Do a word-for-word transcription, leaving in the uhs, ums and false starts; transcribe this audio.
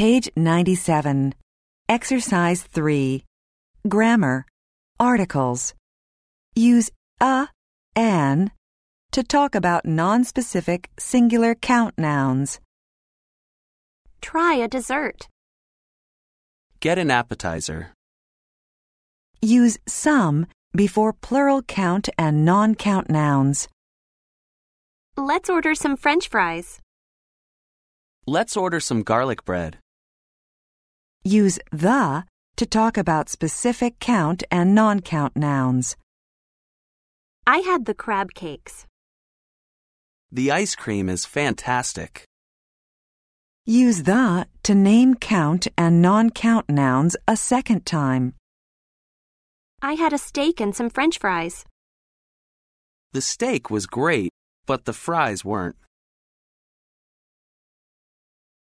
Page ninety-seven. Exercise three. Grammar. Articles. Use a, an to talk about nonspecific singular count nouns. Try a dessert. Get an appetizer. Use some before plural count and non-count nouns. Let's order some French fries. Let's order some garlic bread. Use the to talk about specific count and non-count nouns. I had the crab cakes. The ice cream is fantastic. Use the to name count and non-count nouns a second time. I had a steak and some French fries. The steak was great, but the fries weren't.